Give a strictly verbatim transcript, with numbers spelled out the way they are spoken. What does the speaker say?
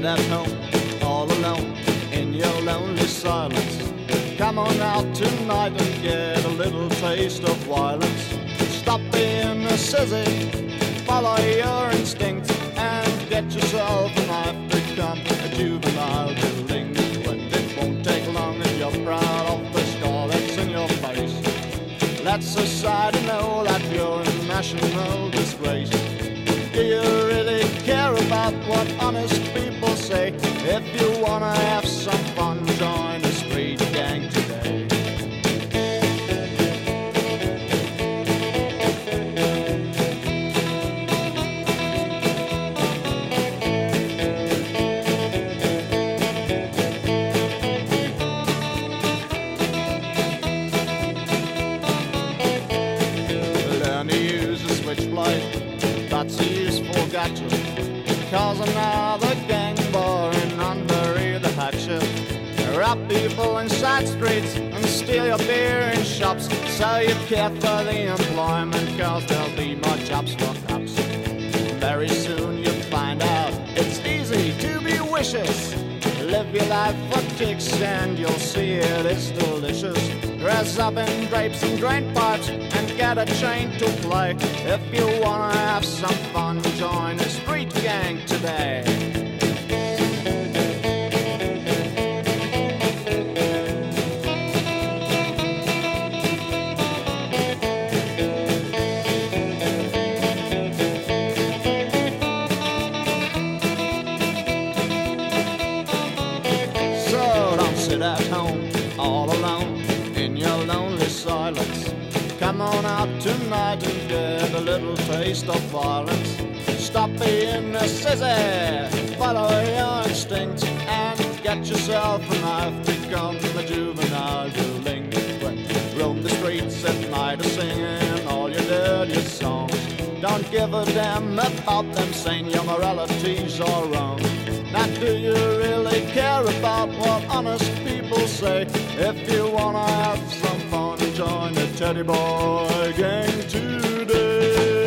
sit at home all alone in your lonely silence. Come on out tonight and get a little taste of violence. Stop being a sissy, follow your instinct, and get yourself a knife. Become a juvenile delinquent. It won't take long if you're proud of the scar that's in your face. Let society know that you're a national disgrace. Do you really care about what honest people say? If you wanna have some fun, join the street gang today. Learn to use a switchblade, that's a useful gadget. Cause another gang boring under the hatchet. Rob people in side streets and steal your beer in shops. So you care for the employment, cause there'll be more jobs for cops. Very soon you'll find out it's easy to be vicious. Live your life for ticks and you'll see it is delicious. Dress up in drapes and drain pipes and get a chain to play. If you wanna have some fun, join a street gang today. So don't sit at home all alone in your lonely silence. Come on out tonight and get a little taste of violence. Stop being a sissy, follow your instinct, and get yourself a knife. Become a juvenile delinquent. Roam the streets at night singing all your dirtiest songs. Don't give a damn about them saying your moralities are wrong. Now do you really care about what honest people say? If you wanna have some fun, join the Teddy Boy Gang today.